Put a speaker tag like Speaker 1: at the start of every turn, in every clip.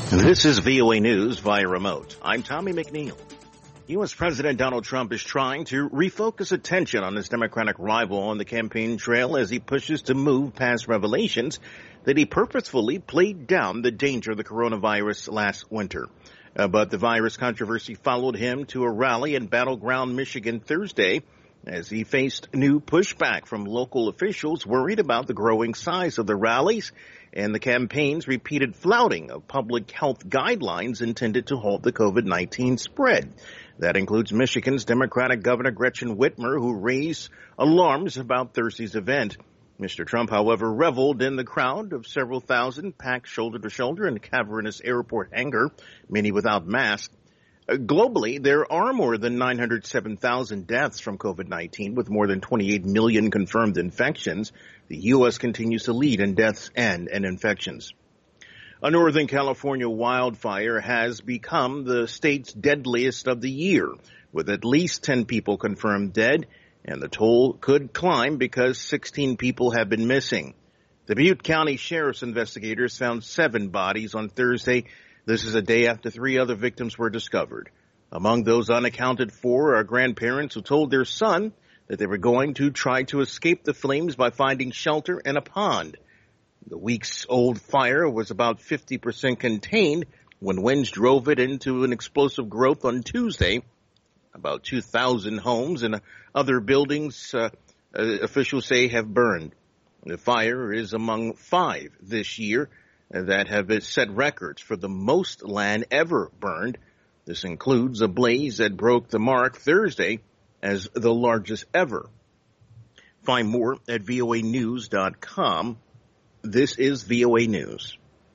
Speaker 1: This is VOA News via remote. I'm Tommy McNeil. U.S. President Donald Trump is trying to refocus attention on his Democratic rival on the campaign trail as he pushes to move past revelations that he purposefully played down the danger of the coronavirus last winter. But the virus controversy followed him to a rally in Battleground, Michigan Thursday as he faced new pushback from local officials worried about the growing size of the rallies and the campaign's repeated flouting of public health guidelines intended to halt the COVID-19 spread. That includes Michigan's Democratic Governor Gretchen Whitmer, who raised alarms about Thursday's event. Mr. Trump, however, reveled in the crowd of several thousand packed shoulder to shoulder in a cavernous airport hangar, many without masks. Globally, there are more than 907,000 deaths from COVID-19, with more than 28 million confirmed infections. The U.S. continues to lead in deaths and in infections. A Northern California wildfire has become the state's deadliest of the year, with at least 10 people confirmed dead, and the toll could climb because 16 people have been missing. The Butte County Sheriff's investigators found 7 bodies on Thursday. This is a day after 3 other victims were discovered. Among those unaccounted for are grandparents who told their son that they were going to try to escape the flames by finding shelter in a pond. The weeks-old fire was about 50% contained when winds drove it into an explosive growth on Tuesday. About 2,000 homes and other buildings, officials say, have burned. The fire is among 5 this year that have set records for the most land ever burned. This includes a blaze that broke the mark Thursday as the largest ever. Find more at voanews.com. This is VOA News.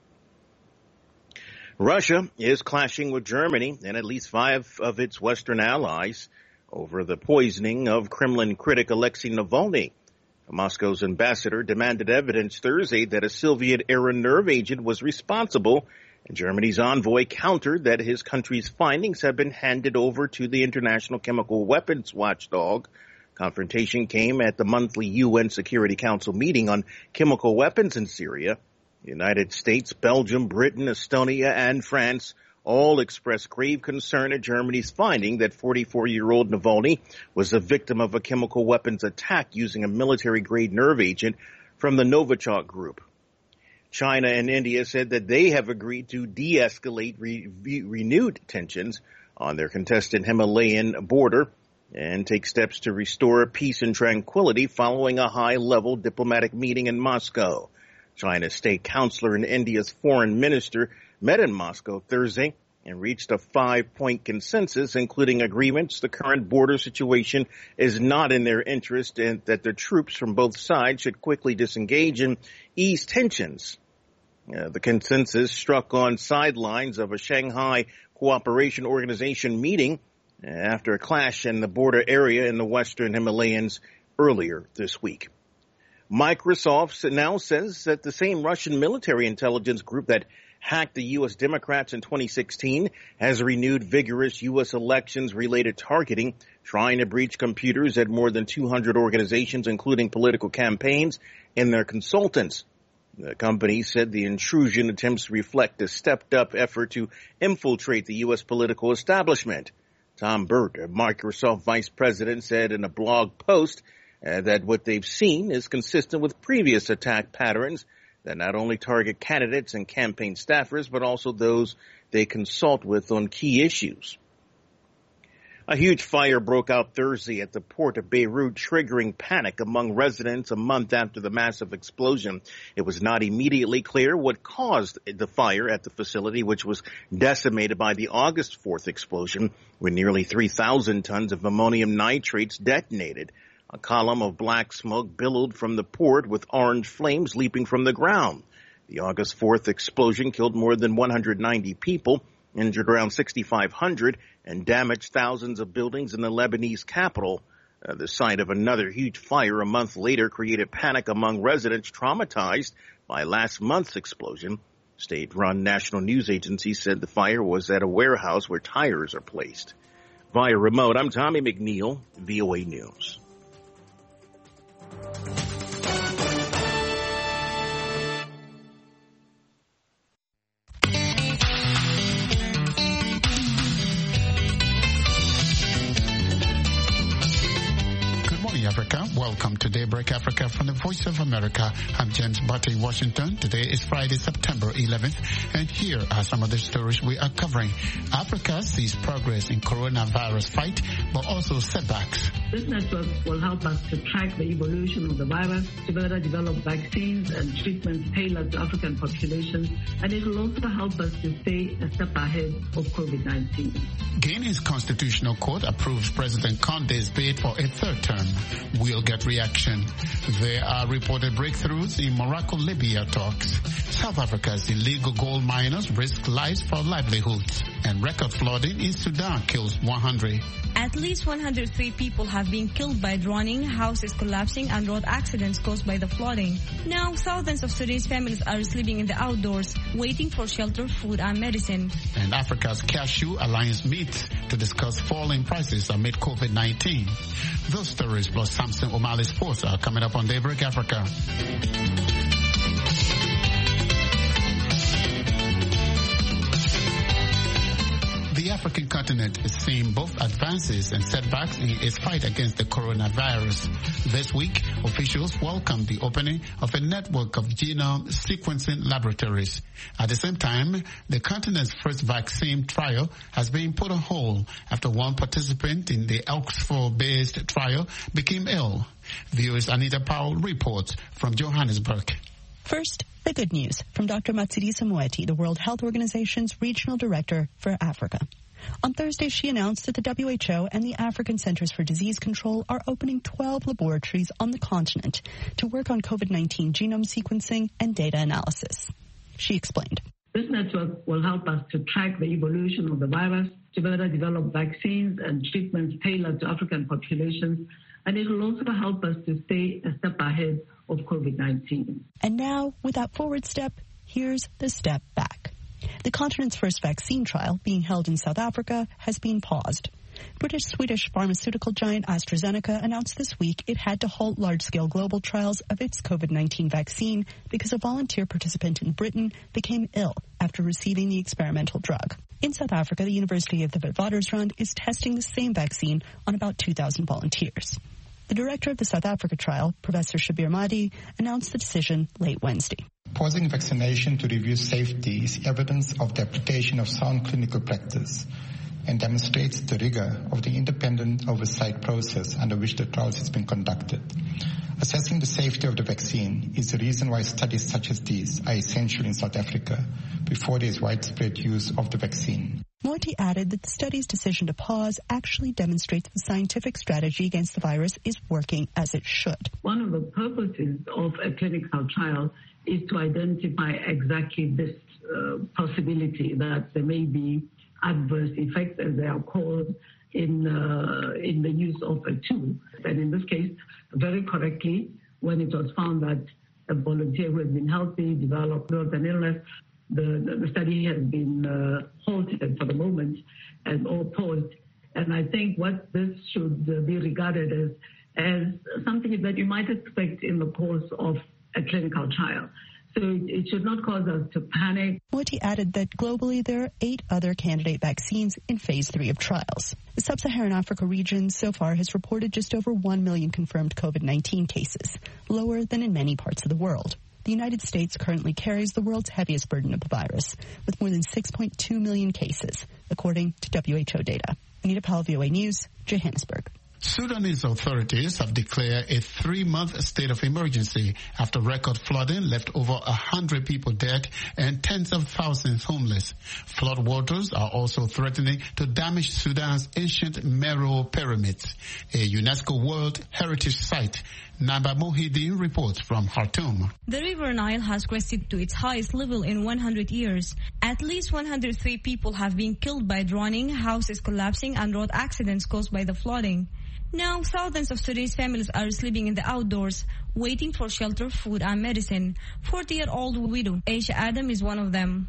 Speaker 1: Russia is clashing with Germany and at least 5 of its Western allies over the poisoning of Kremlin critic Alexei Navalny. Moscow's ambassador demanded evidence Thursday that a Soviet-era nerve agent was responsible, and Germany's envoy countered that his country's findings have been handed over to the International Chemical Weapons Watchdog. Confrontation came at the monthly UN Security Council meeting on chemical weapons in Syria. The United States, Belgium, Britain, Estonia, and France all expressed grave concern at Germany's finding that 44-year-old Navalny was the victim of a chemical weapons attack using a military-grade nerve agent from the Novichok group. China and India said that they have agreed to de-escalate renewed tensions on their contested Himalayan border and take steps to restore peace and tranquility following a high-level diplomatic meeting in Moscow. China's state counselor and India's foreign minister met in Moscow Thursday and reached a 5-point consensus, including agreements the current border situation is not in their interest and that the troops from both sides should quickly disengage and ease tensions. The consensus struck on sidelines of a Shanghai Cooperation Organization meeting after a clash in the border area in the western Himalayas earlier this week. Microsoft now says that the same Russian military intelligence group that hacked the U.S. Democrats in 2016 has renewed vigorous U.S. elections-related targeting, trying to breach computers at more than 200 organizations, including political campaigns and their consultants. The company said the intrusion attempts reflect a stepped-up effort to infiltrate the U.S. political establishment. Tom Burt, a Microsoft vice president, said in a blog post that what they've seen is consistent with previous attack patterns that not only target candidates and campaign staffers, but also those they consult with on key issues. A huge fire broke out Thursday at the port of Beirut, triggering panic among residents a month after the massive explosion. It was not immediately clear what caused the fire at the facility, which was decimated by the August 4th explosion, when nearly 3,000 tons of ammonium nitrates detonated. A column of black smoke billowed from the port with orange flames leaping from the ground. The August 4th explosion killed more than 190 people, injured around 6,500, and damaged thousands of buildings in the Lebanese capital. The sight of another huge fire a month later created panic among residents traumatized by last month's explosion. State-run national news agency said the fire was at a warehouse where tires are placed. Via remote, I'm Tommy McNeil, VOA News.
Speaker 2: Welcome to Daybreak Africa from the Voice of America. I'm James Butte in Washington. Today is Friday, September 11th, and here are some of the stories we are covering. Africa sees progress in coronavirus fight, but also setbacks.
Speaker 3: This network will help us to track the evolution of the virus, to better develop vaccines and treatments tailored to African populations, and it will also help us to stay a step ahead of COVID-19.
Speaker 2: Guinea's Constitutional Court approves President Condé's bid for a third term. We'll get reaction. There are reported breakthroughs in Morocco-Libya talks. South Africa's illegal gold miners risk lives for livelihoods. And record flooding in Sudan kills 100.
Speaker 4: At least 103 people have been killed by drowning, houses collapsing, and road accidents caused by the flooding. Now, thousands of Sudanese families are sleeping in the outdoors, waiting for shelter, food, and medicine. And
Speaker 2: Africa's Cashew Alliance meets to discuss falling prices amid COVID-19. Those stories plus Samson O'Malley Sports are coming up on Daybreak Africa. The African continent is seeing both advances and setbacks in its fight against the coronavirus. This week, officials welcomed the opening of a network of genome sequencing laboratories. At the same time, the continent's first vaccine trial has been put on hold after one participant in the Oxford-based trial became ill. VOA's Anita Powell reports from Johannesburg.
Speaker 5: First, the good news from Dr. Matshidiso Moeti, the World Health Organization's Regional Director for Africa. On Thursday, she announced that the WHO and the African Centers for Disease Control are opening 12 laboratories on the continent to work on COVID-19 genome sequencing and data analysis. She explained.
Speaker 3: This network will help us to track the evolution of the virus, to better develop vaccines and treatments tailored to African populations, and it will also help us to stay a step ahead of COVID-19.
Speaker 5: And now, with that forward step, here's the step back. The continent's first vaccine trial, being held in South Africa, has been paused. British-Swedish pharmaceutical giant AstraZeneca announced this week it had to halt large-scale global trials of its COVID-19 vaccine because a volunteer participant in Britain became ill after receiving the experimental drug. In South Africa, the University of the Witwatersrand is testing the same vaccine on about 2,000 volunteers. The director of the South Africa trial, Professor Shabir Mahdi, announced the decision late Wednesday.
Speaker 6: Pausing vaccination to review safety is evidence of the application of sound clinical practice and demonstrates the rigor of the independent oversight process under which the trials has been conducted. Assessing the safety of the vaccine is the reason why studies such as these are essential in South Africa before there is widespread use of the vaccine.
Speaker 5: Moeti added that the study's decision to pause actually demonstrates the scientific strategy against the virus is working as it should.
Speaker 3: One of the purposes of a clinical trial is to identify exactly this possibility that there may be adverse effects, as they are called, in the use of a tool. And in this case, very correctly, when it was found that a volunteer who has been healthy developed an illness, the study has been halted for the moment and or paused. And I think what this should be regarded as something that you might expect in the course of a clinical trial. So it should not cause us to panic.
Speaker 5: Moeti added that globally there are 8 other candidate vaccines in phase 3 of trials. The Sub-Saharan Africa region so far has reported just over 1 million confirmed COVID-19 cases, lower than in many parts of the world. The United States currently carries the world's heaviest burden of the virus, with more than 6.2 million cases, according to WHO data. Anita Powell, VOA News, Johannesburg.
Speaker 2: Sudanese authorities have declared a 3-month state of emergency after record flooding left over 100 people dead and tens of thousands homeless. Floodwaters are also threatening to damage Sudan's ancient Meroe pyramids, a UNESCO World Heritage Site. Naba Mohideen reports from Khartoum.
Speaker 4: The River Nile has crested to its highest level in 100 years. At least 103 people have been killed by drowning, houses collapsing, and road accidents caused by the flooding. Now, thousands of Sudanese families are sleeping in the outdoors, waiting for shelter, food, and medicine. 40-year-old widow Aisha Adam is one of them.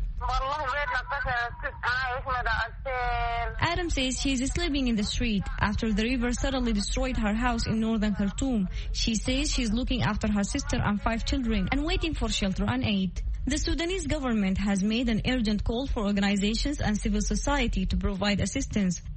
Speaker 4: Adam says she is sleeping in the street after the river suddenly destroyed her house in northern Khartoum. She says she is looking after her sister and 5 children and waiting for shelter and aid. The Sudanese government has made an urgent call for organizations and civil society to provide assistance.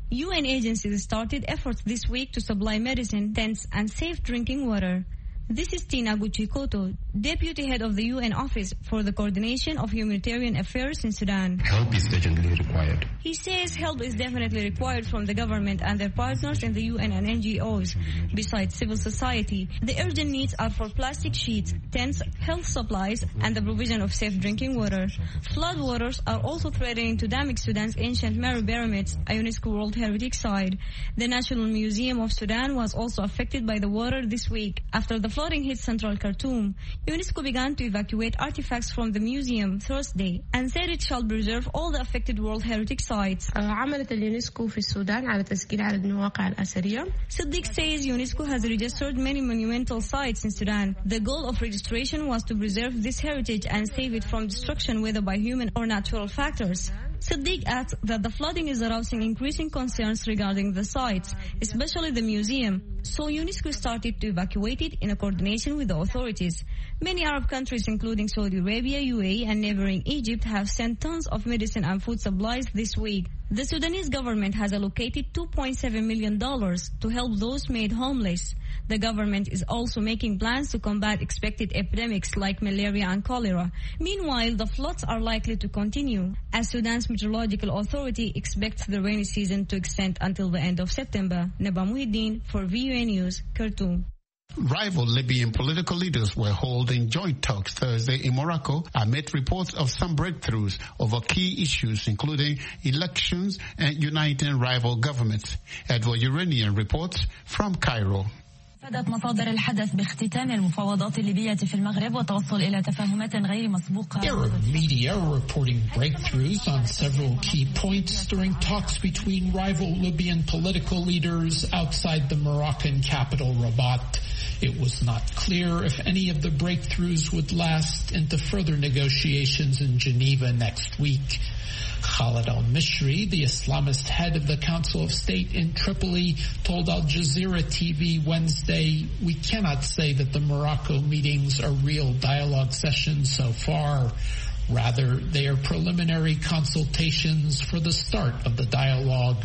Speaker 4: UN agencies started efforts this week to supply medicine, tents, and safe drinking water. This is Tina Guchikoto, Deputy Head of the UN Office for the Coordination of Humanitarian Affairs in Sudan.
Speaker 7: Help is urgently required.
Speaker 4: He says help is definitely required from the government and their partners in the UN and NGOs. Besides civil society, the urgent needs are for plastic sheets, tents, health supplies, and the provision of safe drinking water. Flood waters are also threatening to damage Sudan's ancient Meru pyramids, a UNESCO World Heritage Site. The National Museum of Sudan was also affected by the water this week after the flooding hit central Khartoum. UNESCO began to evacuate artifacts from the museum Thursday and said it shall preserve all the affected World Heritage Sites.
Speaker 8: عملت اليونسكو في السودان على تسجيل عدد المواقع الأثرية.
Speaker 4: Siddiq says UNESCO has registered many monumental sites in Sudan. The goal of registration was to preserve this heritage and save it from destruction, whether by human or natural factors. Siddiq adds that the flooding is arousing increasing concerns regarding the sites, especially the museum, so UNESCO started to evacuate it in a coordination with the authorities. Many Arab countries, including Saudi Arabia, UAE, and neighboring Egypt, have sent tons of medicine and food supplies this week. The Sudanese government has allocated $2.7 million to help those made homeless. The government is also making plans to combat expected epidemics like malaria and cholera. Meanwhile, the floods are likely to continue, as Sudan's meteorological authority expects the rainy season to extend until the end of September. Naba Muhyiddin for VOA News, Khartoum.
Speaker 2: Rival Libyan political leaders were holding joint talks Thursday in Morocco amid reports of some breakthroughs over key issues including elections and uniting rival governments. Edward Uranian reports from Cairo.
Speaker 9: أفادت مصادر الحدث باختتام المفاوضات الليبية في المغرب وتوصل إلى تفاهمات غير مسبوقة.
Speaker 10: Arab media are reporting breakthroughs on several key points during talks between rival Libyan political leaders outside the Moroccan capital Rabat. It was not clear if any of the breakthroughs would last into further negotiations in Geneva next week. Khalid al-Mishri, the Islamist head of the Council of State in Tripoli, told Al Jazeera TV Wednesday, "We cannot say that the Morocco meetings are real dialogue sessions so far. Rather, they are preliminary consultations for the start of the dialogue."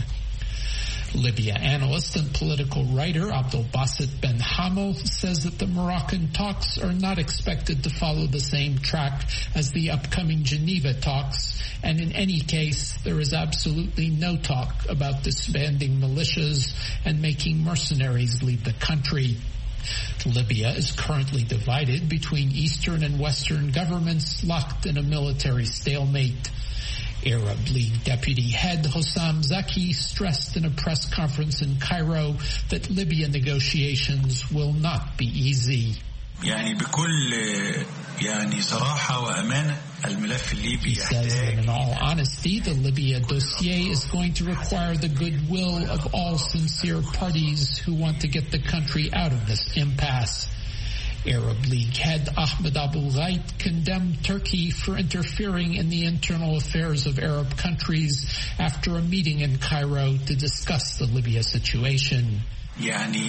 Speaker 10: Libya analyst and political writer Abdel Basit Ben Hamel says that the Moroccan talks are not expected to follow the same track as the upcoming Geneva talks, and in any case, there is absolutely no talk about disbanding militias and making mercenaries leave the country. Libya is currently divided between eastern and western governments locked in a military stalemate. Arab League deputy head Hossam Zaki stressed in a press conference in Cairo that Libya negotiations will not be easy. He says that in all honesty, the Libya dossier is going to require the goodwill of all sincere parties who want to get the country out of this impasse. Arab League head Ahmed Abul Ghait condemned Turkey for interfering in the internal affairs of Arab countries after a meeting in Cairo to discuss the Libya situation. He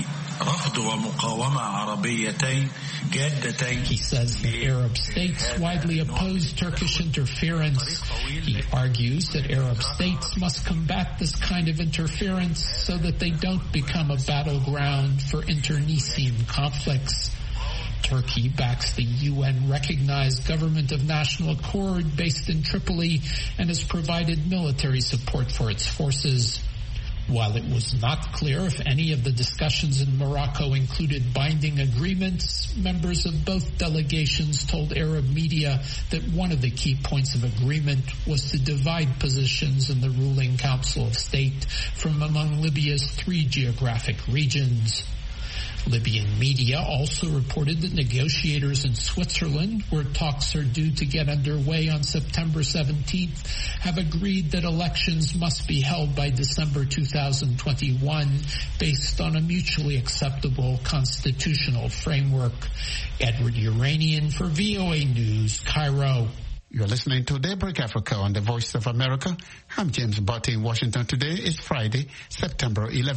Speaker 10: says the Arab states widely oppose Turkish interference. He argues that Arab states must combat this kind of interference so that they don't become a battleground for internecine conflicts. Turkey backs the UN-recognized Government of National Accord based in Tripoli and has provided military support for its forces. While it was not clear if any of the discussions in Morocco included binding agreements, members of both delegations told Arab media that one of the key points of agreement was to divide positions in the ruling Council of State from among Libya's 3 geographic regions. Libyan media also reported that negotiators in Switzerland, where talks are due to get underway on September 17th, have agreed that elections must be held by December 2021 based on a mutually acceptable constitutional framework. Edward Uranian for VOA News, Cairo.
Speaker 2: You're listening to Daybreak Africa on the Voice of America. I'm James Botte in Washington. Today is Friday, September 11.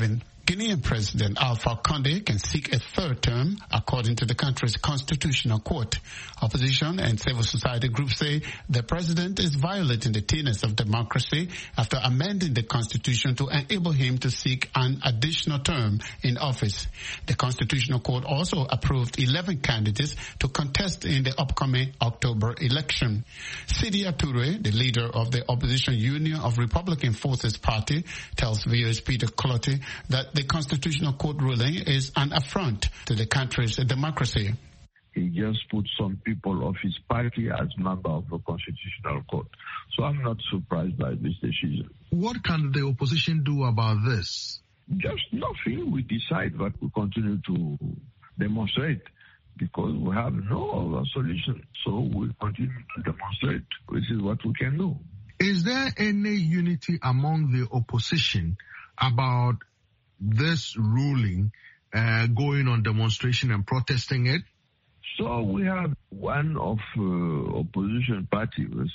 Speaker 2: Guinean President Alpha Condé can seek a third term, according to the country's constitutional court. Opposition and civil society groups say the president is violating the tenets of democracy after amending the constitution to enable him to seek an additional term in office. The constitutional court also approved 11 candidates to contest in the upcoming October election. Sidia Toure, the leader of the opposition Union of Republican Forces Party, tells VOA's Peter Clotty that the constitutional court ruling is an affront to the country's democracy.
Speaker 11: He just put some people of his party as member of the constitutional court. So I'm not surprised by this decision.
Speaker 12: What can the opposition do about this?
Speaker 11: Just nothing. We decide that we continue to demonstrate because we have no other solution. So we continue to demonstrate. This is what we can do.
Speaker 12: Is there any unity among the opposition about this ruling, going on demonstration and protesting it?
Speaker 11: So we have one of opposition party, was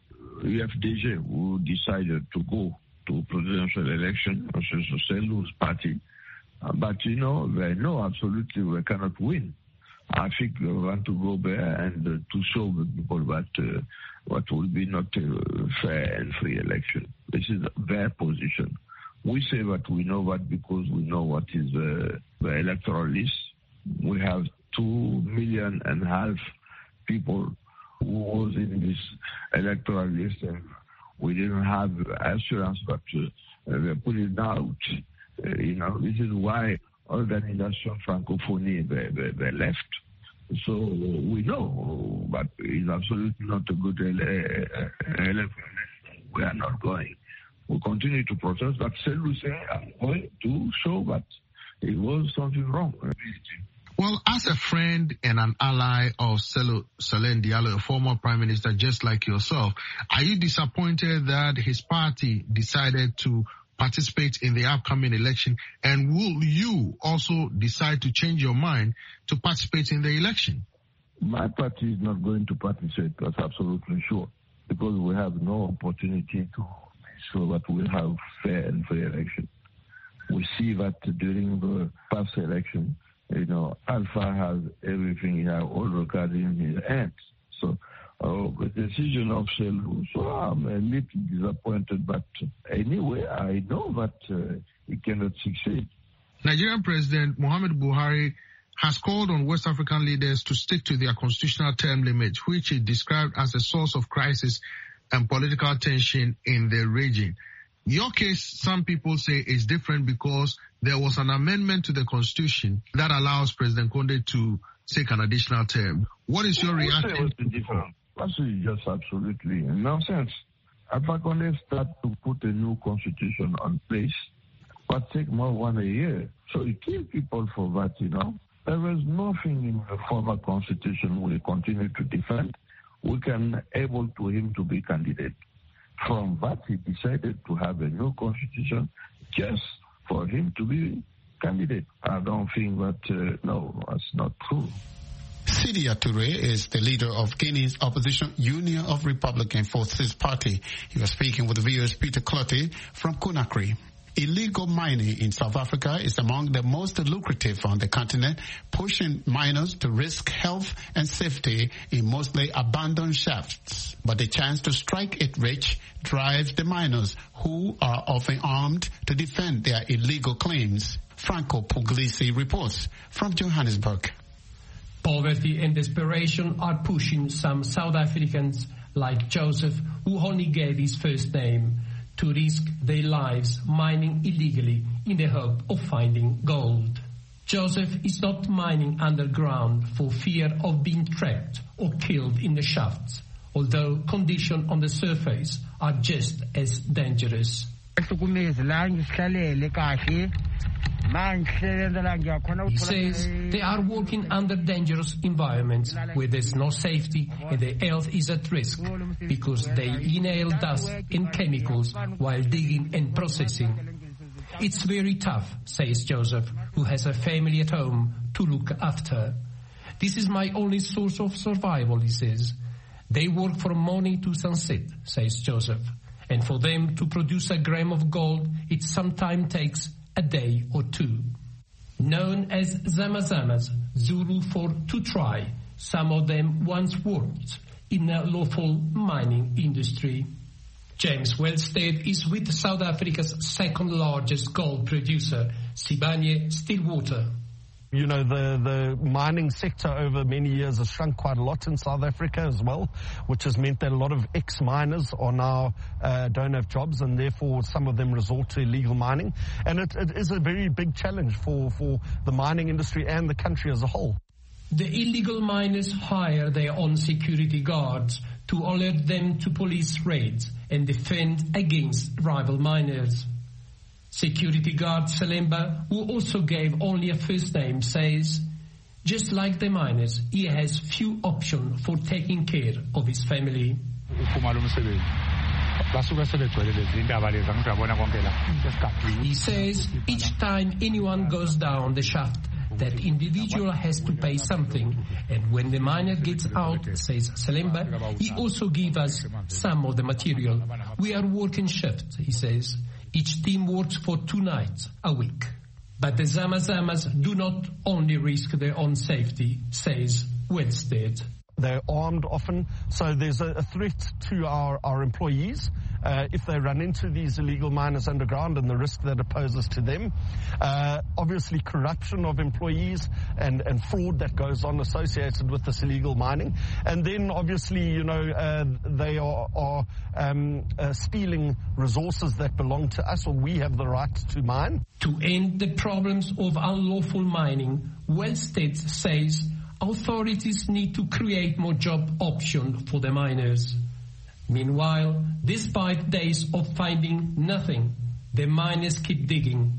Speaker 11: UFDG, who decided to go to presidential election, versus the Sellou's party. But, they know absolutely we cannot win. I think we want to go there and to show the people that what will be not a fair and free election. This is their position. We say that we know that because we know what is the electoral list. We have 2.5 million people who was in this electoral list, and we didn't have assurance that they put it out. This is why Organisation Francophonie they left. So we know, but it's absolutely not a good election. We are not going. We continue to protest, but Sellou say I'm going to show that it was something wrong.
Speaker 12: Well, as a friend and an ally of Sellou Diallo, a former prime minister just like yourself, are you disappointed that his party decided to participate in the upcoming election? And will you also decide to change your mind to participate in the election?
Speaker 11: My party is not going to participate, that's absolutely sure, because we have no opportunity to show that we have fair and free election. We see that during the past election, Alpha has everything, he has all the cards in his hands. So the decision of Sellou, so I'm a little disappointed, but anyway, I know that he cannot succeed.
Speaker 12: Nigerian President Muhammadu Buhari has called on West African leaders to stick to their constitutional term limit, which he described as a source of crisis and political tension in the region. Your case, some people say, is different because there was an amendment to the constitution that allows President Condé to take an additional term. What is your reaction?
Speaker 11: That's just absolutely nonsense. Alpha Condé started to put a new constitution on place, but take more than a year. So he killed people for that, There was nothing in the former constitution we continue to defend. We can able to him to be candidate. From that, he decided to have a new constitution just for him to be candidate. I don't think that, no, that's not true.
Speaker 2: Sidia Toure is the leader of Guinea's opposition Union of Republican Forces Party. He was speaking with VOA's Peter Clotty from Conakry. Illegal mining in South Africa is among the most lucrative on the continent, pushing miners to risk health and safety in mostly abandoned shafts. But the chance to strike it rich drives the miners, who are often armed, to defend their illegal claims. Franco Puglisi reports from Johannesburg.
Speaker 13: Poverty and desperation are pushing some South Africans like Joseph, who only gave his first name, to risk their lives mining illegally in the hope of finding gold. Joseph is not mining underground for fear of being trapped or killed in the shafts, although conditions on the surface are just as dangerous. He says they are working under dangerous environments where there's no safety and their health is at risk because they inhale dust and chemicals while digging and processing. It's very tough, says Joseph, who has a family at home to look after. This is my only source of survival, he says. They work from morning to sunset, says Joseph. And for them to produce a gram of gold, it sometimes takes a day or two. Known as Zamazamas, Zulu for to try, some of them once worked in the lawful mining industry. James Wellstead is with South Africa's second largest gold producer, Sibanye-Stillwater.
Speaker 14: You know, the mining sector over many years has shrunk quite a lot in South Africa as well, which has meant that a lot of ex-miners are now don't have jobs, and therefore some of them resort to illegal mining. And it is a very big challenge for the mining industry and the country as a whole.
Speaker 13: The illegal miners hire their own security guards to alert them to police raids and defend against rival miners. Security guard Selemba, who also gave only a first name, says, just like the miners, he has few options for taking care of his family. He says each time anyone goes down the shaft, that individual has to pay something, and when the miner gets out, says Selemba, he also gives us some of the material. We are working shift, he says. Each team works for 2 nights a week. But the Zamazamas do not only risk their own safety, says Wellstead.
Speaker 14: They're armed often, so there's a threat to our employees if they run into these illegal miners underground and the risk that it poses to them. Obviously, corruption of employees and fraud that goes on associated with this illegal mining. And then, obviously, you know, they are stealing resources that belong to us, or we have the right to mine.
Speaker 13: To end the problems of unlawful mining, Wellstead says authorities need to create more job options for the miners. Meanwhile, despite days of finding nothing, the miners keep digging.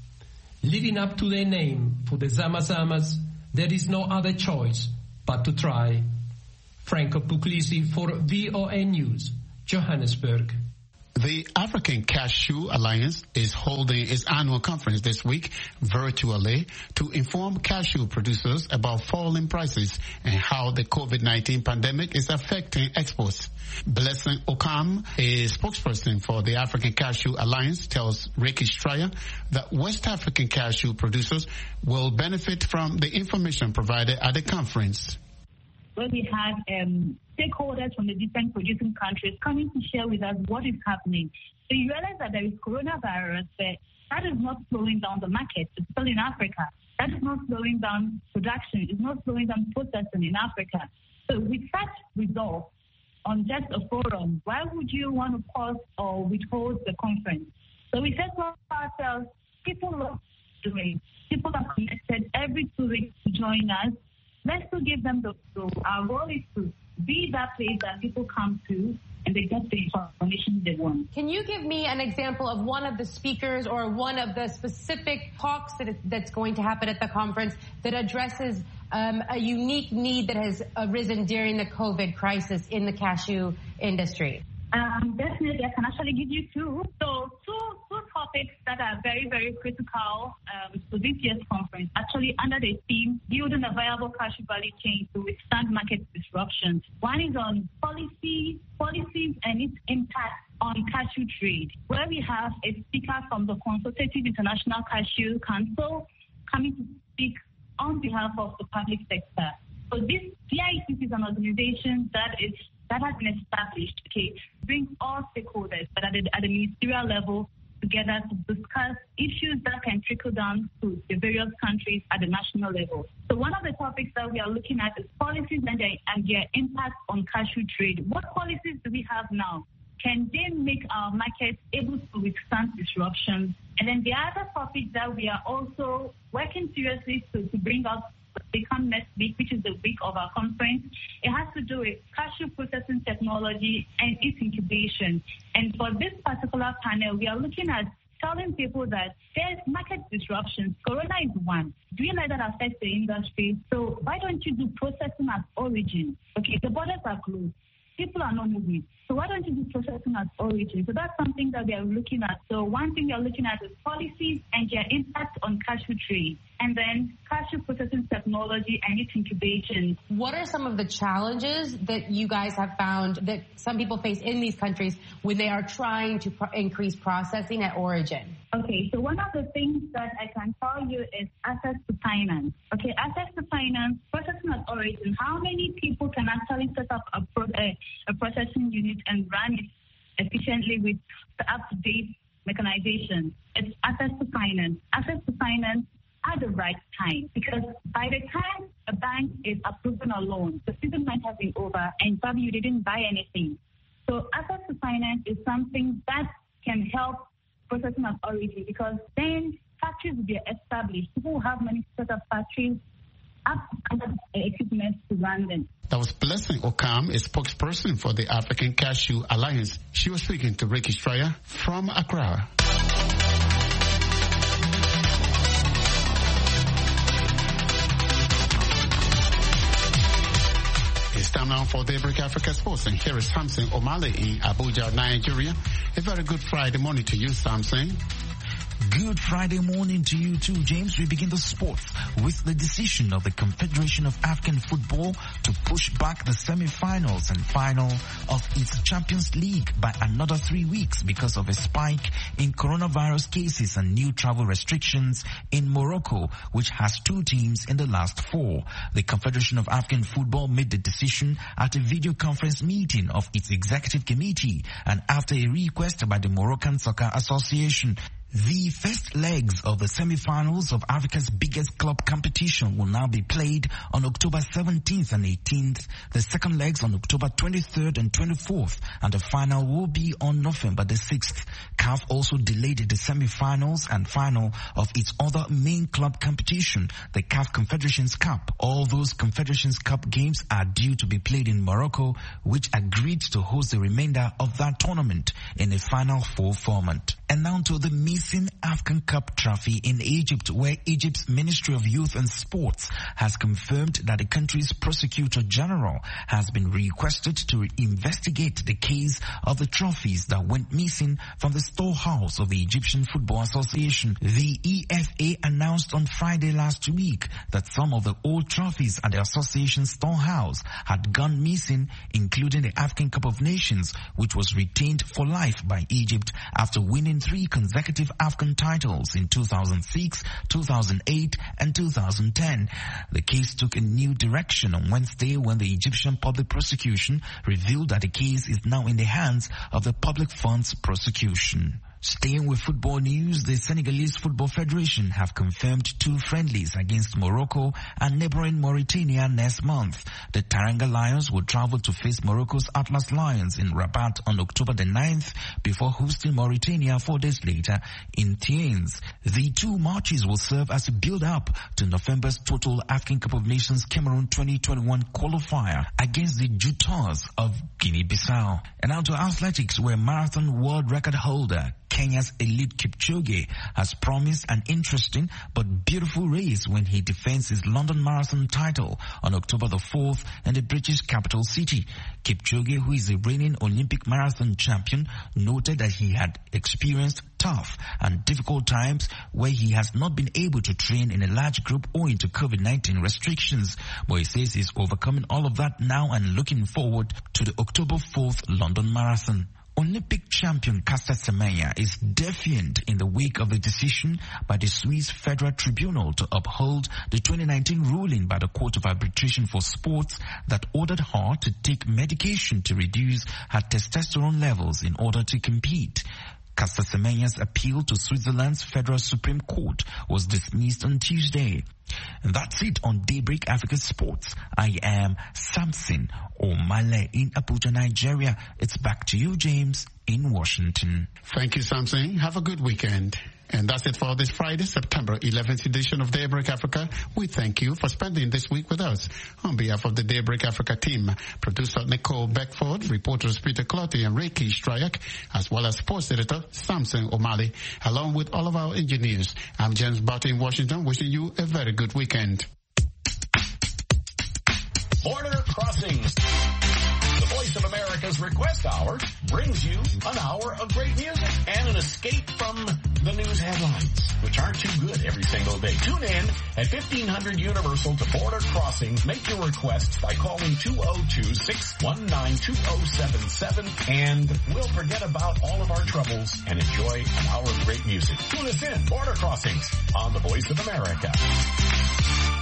Speaker 13: Living up to their name, for the Zamazamas, there is no other choice but to try. Franco Puglisi for VOA News, Johannesburg.
Speaker 2: The African Cashew Alliance is holding its annual conference this week virtually to inform cashew producers about falling prices and how the COVID-19 pandemic is affecting exports. Blessing Okam, a spokesperson for the African Cashew Alliance, tells Ricky Stryer that West African cashew producers will benefit from the information provided at the conference.
Speaker 15: Where we have stakeholders from the different producing countries coming to share with us what is happening. So you realize that there is coronavirus, but that is not slowing down the market. It's still in Africa. That is not slowing down production. It's not slowing down processing in Africa. So with such resolve on just a forum, why would you want to pause or withhold the conference? So we said to ourselves, people love doing. People are connected every 2 weeks to join us. Let's still give them the flow. Our goal is to be that place that people come to and they get the information they want.
Speaker 16: Can you give me an example of one of the speakers or one of the specific talks that's going to happen at the conference that addresses a unique need that has arisen during the COVID crisis in the cashew industry?
Speaker 15: Definitely, I can actually give you 2. So two topics that are very, very critical to this year's conference, actually under the theme, building a viable cashew value chain to withstand market disruptions. One is on policies and its impact on cashew trade, where we have a speaker from the Consultative International Cashew Council coming to speak on behalf of the public sector. So this CICC is an organization that has been established, brings all stakeholders, but at the ministerial level, together to discuss issues that can trickle down to the various countries at the national level. So one of the topics that we are looking at is policies and their impact on cashew trade. What policies do we have now? Can they make our markets able to withstand disruptions? And then the other topic that we are also working seriously to bring out become next week, which is the week of our conference. It has to do with cashew processing technology and its incubation. And for this particular panel, we are looking at telling people that there's market disruptions. Corona is one. Do you let that affect the industry? So why don't you do processing at origin? The borders are closed. People are not moving. So why don't you do processing at origin? So that's something that we are looking at. So one thing we are looking at is policies and their impact on cashew trade, and then cashew processing technology and its incubation.
Speaker 16: What are some of the challenges that you guys have found that some people face in these countries when they are trying to increase processing at origin?
Speaker 15: Okay, so one of the things that I can tell you is access to finance. Okay, access to finance, processing at origin. How many people can actually set up a processing unit and run it efficiently with the up-to-date mechanization? It's access to finance. Access to finance at the right time, because by the time a bank is approving a loan, the season might have been over and probably you didn't buy anything. So access to finance is something that can help processing of origin, because then factories will be established. People will have money to set up factories, up under equipment to run them.
Speaker 2: That was Blessing Okam, a spokesperson for the African Cashew Alliance. She was speaking to Ricky Stryer from Accra. It's time now for Daybreak Africa Sports, and here is Samson O'Malley in Abuja, Nigeria. A very good Friday morning to you, Samson.
Speaker 17: Good Friday morning to you too, James. We begin the sports with the decision of the Confederation of African Football to push back the semi-finals and final of its Champions League by another 3 weeks because of a spike in coronavirus cases and new travel restrictions in Morocco, which has 2 teams in the last 4. The Confederation of African Football made the decision at a video conference meeting of its executive committee and after a request by the Moroccan Soccer Association. The first legs of the semi-finals of Africa's biggest club competition will now be played on October 17th and 18th, the second legs on October 23rd and 24th, and the final will be on November the 6th. CAF also delayed the semi-finals and final of its other main club competition, the CAF Confederations Cup. All those Confederations Cup games are due to be played in Morocco, which agreed to host the remainder of that tournament in a Final Four format. And now to the missing African Cup trophy in Egypt, where Egypt's Ministry of Youth and Sports has confirmed that the country's Prosecutor General has been requested to investigate the case of the trophies that went missing from the storehouse of the Egyptian Football Association. The EFA announced on Friday last week that some of the old trophies at the association's storehouse had gone missing, including the African Cup of Nations, which was retained for life by Egypt after winning 3 consecutive African titles in 2006, 2008 and 2010. The case took a new direction on Wednesday when the Egyptian Public Prosecution revealed that the case is now in the hands of the Public Funds Prosecution. Staying with football news, the Senegalese Football Federation have confirmed 2 friendlies against Morocco and neighboring Mauritania next month. The Teranga Lions will travel to face Morocco's Atlas Lions in Rabat on October the 9th before hosting Mauritania 4 days later in Thiès. The 2 matches will serve as a build-up to November's Total African Cup of Nations Cameroon 2021 qualifier against the Jutars of Guinea-Bissau. And now to athletics, where marathon world record holder Kenya's Eliud Kipchoge has promised an interesting but beautiful race when he defends his London Marathon title on October the 4th in the British capital city. Kipchoge, who is a reigning Olympic marathon champion, noted that he had experienced tough and difficult times where he has not been able to train in a large group owing to COVID-19 restrictions. But he says he's overcoming all of that now and looking forward to the October 4th London Marathon. Olympic champion Caster Semenya is defiant in the wake of the decision by the Swiss Federal Tribunal to uphold the 2019 ruling by the Court of Arbitration for Sports that ordered her to take medication to reduce her testosterone levels in order to compete. Caster Semenya's appeal to Switzerland's Federal Supreme Court was dismissed on Tuesday. And that's it on Daybreak Africa Sports. I am Samson O'Malley in Abuja, Nigeria. It's back to you, James, in Washington.
Speaker 2: Thank you, Samson. Have a good weekend. And that's it for this Friday, September 11th edition of Daybreak Africa. We thank you for spending this week with us. On behalf of the Daybreak Africa team, producer Nicole Beckford, reporters Peter Clotty and Ricky Stryak, as well as sports editor Samson O'Malley, along with all of our engineers. I'm James Barton in Washington, wishing you a very good weekend.
Speaker 18: Border Crossings, the voice Voice of America's Request Hour brings you an hour of great music and an escape from the news headlines, which aren't too good every single day. Tune in at 1500 Universal to Border Crossings. Make your requests by calling 202-619-2077, and we'll forget about all of our troubles and enjoy an hour of great music. Tune us in, Border Crossings, on the Voice of America.